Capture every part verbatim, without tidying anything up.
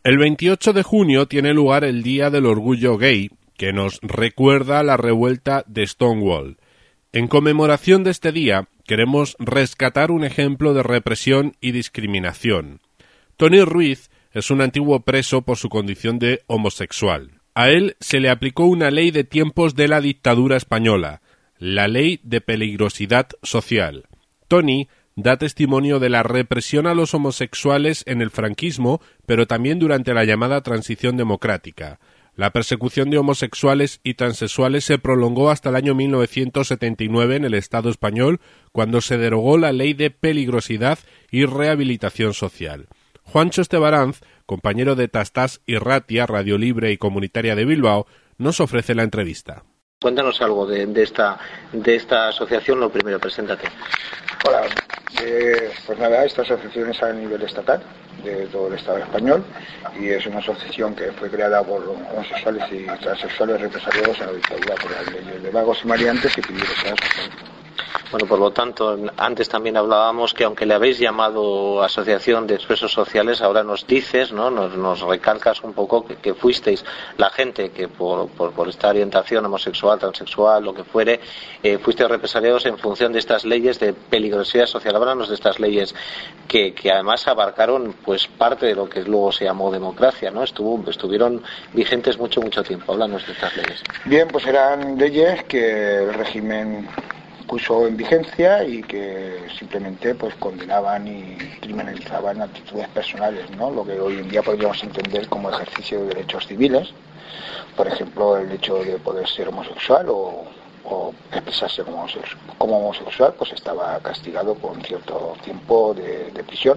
El veintiocho de junio tiene lugar el Día del Orgullo Gay, que nos recuerda la revuelta de Stonewall. En conmemoración de este día, queremos rescatar un ejemplo de represión y discriminación. Tony Ruiz es un antiguo preso por su condición de homosexual. A él se le aplicó una ley de tiempos de la dictadura española, la Ley de Peligrosidad Social. Tony da testimonio de la represión a los homosexuales en el franquismo, pero también durante la llamada Transición Democrática. La persecución de homosexuales y transexuales se prolongó hasta el año mil novecientos setenta y nueve en el Estado español, cuando se derogó la Ley de Peligrosidad y Rehabilitación Social. Juancho Estebaranz, compañero de Tastás y Ratia, Radio Libre y Comunitaria de Bilbao, nos ofrece la entrevista. Cuéntanos algo de, de, esta, de esta asociación. Lo primero, preséntate. Hola, eh, pues nada, esta asociación es a nivel estatal de todo el Estado español y es una asociación que fue creada por homosexuales y transexuales represaliados en la dictadura por las leyes de vagos y maleantes que pidieron esa asociación. Bueno, por lo tanto, antes también hablábamos que aunque le habéis llamado Asociación de Expresos Sociales, ahora nos dices, ¿no? Nos, nos recalcas un poco que, que fuisteis la gente que por, por, por esta orientación homosexual, transexual, lo que fuere, eh, fuisteis represaliados en función de estas leyes de peligrosidad social. Háblanos de estas leyes que, que además abarcaron pues parte de lo que luego se llamó democracia, ¿no? Estuvo, estuvieron vigentes mucho, mucho tiempo. Háblanos de estas leyes. Bien, pues eran leyes que el régimen puso en vigencia y que simplemente pues condenaban y criminalizaban actitudes personales, ¿no? Lo que hoy en día podríamos entender como ejercicio de derechos civiles, por ejemplo el hecho de poder ser homosexual o, o expresarse como, como homosexual, pues estaba castigado con cierto tiempo de, de prisión.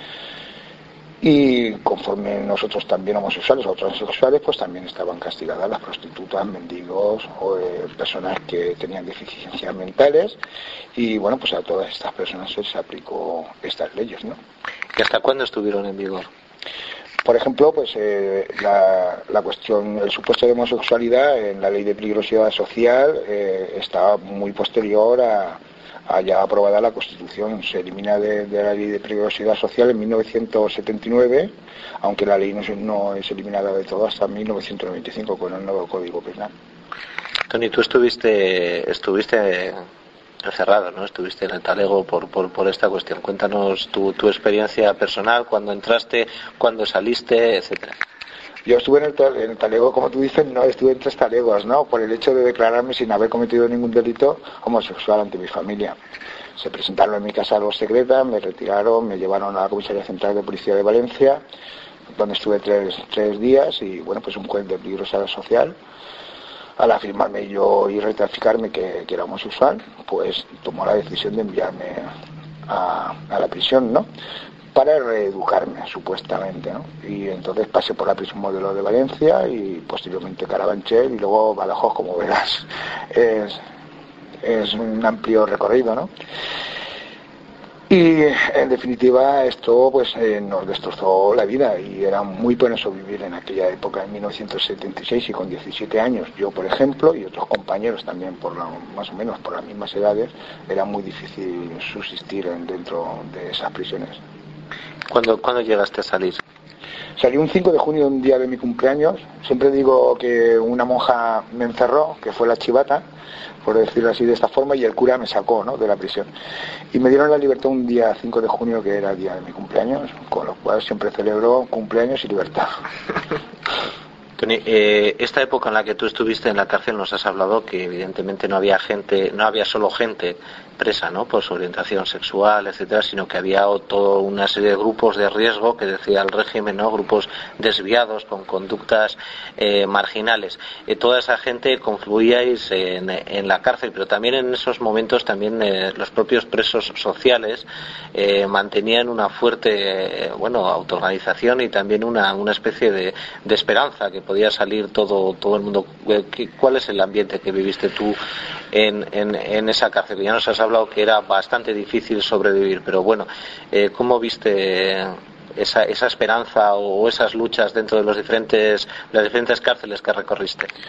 Y conforme nosotros también homosexuales o transexuales, pues también estaban castigadas las prostitutas, mendigos o eh, personas que tenían deficiencias mentales. Y bueno, pues a todas estas personas se les aplicó estas leyes, ¿no? ¿Y hasta cuándo estuvieron en vigor? Por ejemplo, pues eh, la, la cuestión, el supuesto de homosexualidad en la Ley de Peligrosidad Social eh, está muy posterior a ya aprobada la Constitución. Se elimina de, de la Ley de Peligrosidad Social en mil novecientos setenta y nueve, aunque la ley no, no es eliminada de todo hasta mil novecientos noventa y cinco con el nuevo Código Penal. Tony, tú estuviste estuviste encerrado, ¿no? Estuviste en el talego por por, por esta cuestión. Cuéntanos tu, tu experiencia personal, cuándo entraste, cuándo saliste, etcétera. Yo estuve en el, en el talego, como tú dices, no estuve en tres talegos, ¿no? Por el hecho de declararme sin haber cometido ningún delito homosexual ante mi familia. Se presentaron en mi casa los secretas, me retiraron, me llevaron a la Comisaría Central de Policía de Valencia, donde estuve tres, tres días y, bueno, pues un juez de peligrosidad social, al afirmarme yo y rectificarme que, que era homosexual, pues tomó la decisión de enviarme a, a la prisión, ¿no? Para reeducarme, supuestamente, ¿no? Y entonces pasé por la prisión modelo de Valencia y posteriormente Carabanchel y luego Badajoz, como verás. Es, es un amplio recorrido, ¿no? Y en definitiva esto pues eh, nos destrozó la vida y era muy penoso vivir en aquella época, en mil novecientos setenta y seis, y con diecisiete años, yo por ejemplo, y otros compañeros también por la, más o menos por las mismas edades, era muy difícil subsistir en, dentro de esas prisiones. ¿Cuándo, ¿Cuándo llegaste a salir? Salí un cinco de junio, un día de mi cumpleaños. Siempre digo que una monja me encerró, que fue la chivata, por decirlo así de esta forma, y el cura me sacó, ¿no?, de la prisión. Y me dieron la libertad un día cinco de junio, que era el día de mi cumpleaños, con lo cual siempre celebro cumpleaños y libertad. Tony, eh, esta época en la que tú estuviste en la cárcel nos has hablado que evidentemente no había gente, no había solo gente presa, ¿no?, por su orientación sexual, etcétera, sino que había toda una serie de grupos de riesgo que decía el régimen, ¿no?, grupos desviados con conductas eh, marginales. Eh, toda esa gente confluíais en, en la cárcel, pero también en esos momentos también eh, los propios presos sociales eh, mantenían una fuerte, eh, bueno, autoorganización y también una, una especie de, de esperanza que podía salir todo todo el mundo. ¿Cuál es el ambiente que viviste tú en, en, en esa cárcel? Ya nos has hablado que era bastante difícil sobrevivir, pero bueno, eh, ¿cómo viste esa, esa esperanza o esas luchas dentro de los diferentes las diferentes cárceles que recorriste?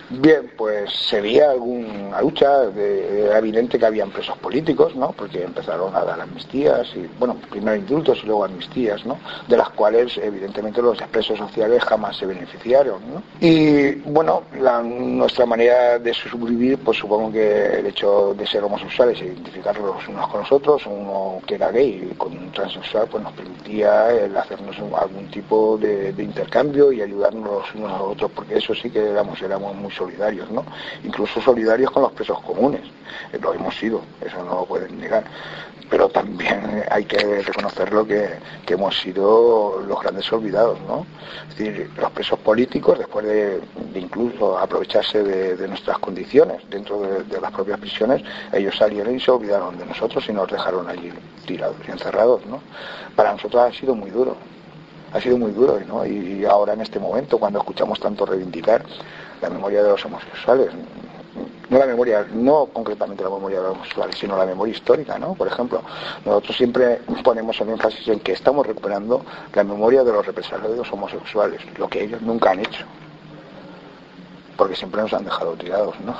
Bien, pues se veía alguna lucha, de, era evidente que habían presos políticos, ¿no? Porque empezaron a dar amnistías, y bueno, primero indultos y luego amnistías, ¿no? De las cuales evidentemente los presos sociales jamás se beneficiaron, ¿no? Y bueno, la, nuestra manera de sobrevivir, pues supongo que el hecho de ser homosexuales e identificarlos unos con los otros, uno que era gay y con un transexual, pues nos permitía el hacernos algún tipo de, de intercambio y ayudarnos unos a los otros, porque eso sí que éramos, éramos muy solidarios, ¿no? Incluso solidarios con los presos comunes, eh, lo hemos sido, eso no lo pueden negar, pero también hay que reconocerlo que, que hemos sido los grandes olvidados, ¿no? Es decir, los presos políticos, después de, de incluso aprovecharse de, de nuestras condiciones dentro de, de las propias prisiones, ellos salieron y se olvidaron de nosotros y nos dejaron allí tirados y encerrados, ¿no? Para nosotros ha sido muy duro, ha sido muy duro, ¿no? Y ahora en este momento, cuando escuchamos tanto reivindicar la memoria de los homosexuales, no la memoria, no concretamente la memoria de los homosexuales, sino la memoria histórica, ¿no? Por ejemplo, nosotros siempre ponemos el énfasis en que estamos recuperando la memoria de los represaliados de los homosexuales, lo que ellos nunca han hecho, porque siempre nos han dejado tirados, ¿no?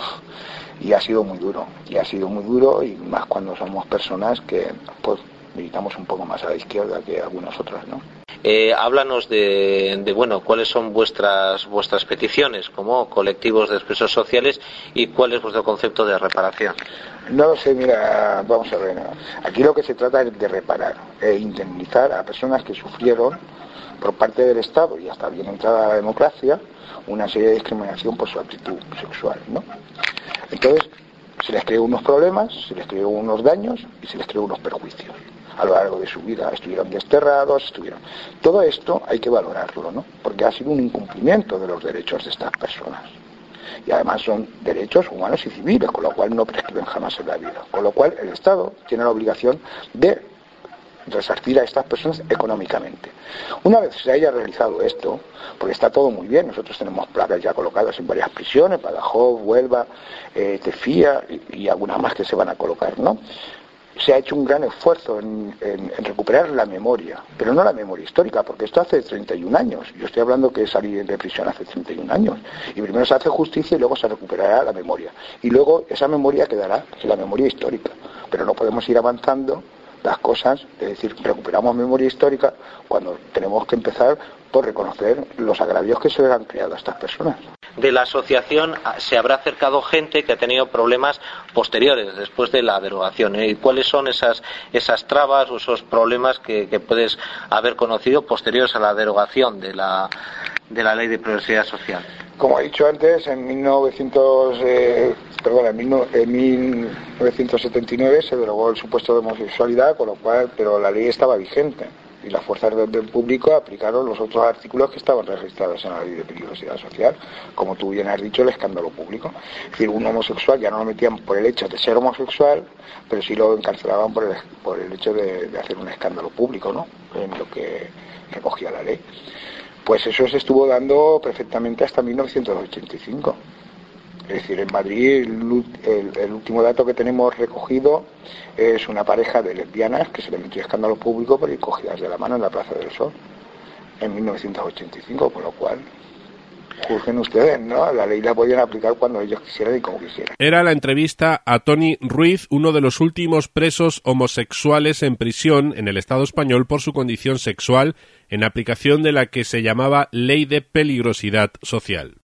Y ha sido muy duro, y ha sido muy duro, y más cuando somos personas que, pues, militamos un poco más a la izquierda que algunas otras, ¿no? Eh, háblanos de, de, bueno, cuáles son vuestras vuestras peticiones como colectivos de presos sociales y cuál es vuestro concepto de reparación. No lo sé, mira, vamos a ver. Aquí lo que se trata es de reparar e indemnizar a personas que sufrieron por parte del Estado y hasta bien entrada la democracia una serie de discriminación por su actitud sexual, ¿no? Entonces, se les creó unos problemas, se les creó unos daños y se les creó unos perjuicios. A lo largo de su vida estuvieron desterrados, estuvieron... Todo esto hay que valorarlo, ¿no? Porque ha sido un incumplimiento de los derechos de estas personas. Y además son derechos humanos y civiles, con lo cual no prescriben jamás en la vida. Con lo cual el Estado tiene la obligación de resarcir a estas personas económicamente. Una vez se haya realizado esto, porque está todo muy bien, nosotros tenemos placas ya colocadas en varias prisiones, Badajoz, Huelva, eh, Tefía y, y algunas más que se van a colocar, ¿no? Se ha hecho un gran esfuerzo en, en, en recuperar la memoria, pero no la memoria histórica, porque esto hace treinta y un años. Yo estoy hablando que salí de prisión hace treinta y un años. Y primero se hace justicia y luego se recuperará la memoria. Y luego esa memoria quedará en la memoria histórica. Pero no podemos ir avanzando las cosas, es decir, recuperamos memoria histórica cuando tenemos que empezar por reconocer los agravios que se le han creado a estas personas. De la asociación se habrá acercado gente que ha tenido problemas posteriores después de la derogación, ¿eh? ¿Y cuáles son esas esas trabas o esos problemas que, que puedes haber conocido posteriores a la derogación de la de la ley de progresividad social? Como he dicho antes, en mil novecientos eh, perdón, en mil novecientos setenta y nueve se derogó el supuesto de homosexualidad, con lo cual, pero la ley estaba vigente. Y las fuerzas del orden público aplicaron los otros artículos que estaban registrados en la ley de peligrosidad social, como tú bien has dicho, el escándalo público. Es decir, un homosexual ya no lo metían por el hecho de ser homosexual, pero sí lo encarcelaban por el, por el hecho de, de hacer un escándalo público, ¿no? En lo que recogía la ley. Pues eso se estuvo dando perfectamente hasta mil novecientos ochenta y cinco. Es decir, en Madrid el, el, el último dato que tenemos recogido es una pareja de lesbianas que se le metió escándalo público por ir cogidas de la mano en la Plaza del Sol en mil novecientos ochenta y cinco, con lo cual juzguen ustedes, ¿no? La ley la podían aplicar cuando ellos quisieran y como quisieran. Era la entrevista a Toni Ruiz, uno de los últimos presos homosexuales en prisión en el Estado español por su condición sexual, en aplicación de la que se llamaba Ley de Peligrosidad Social.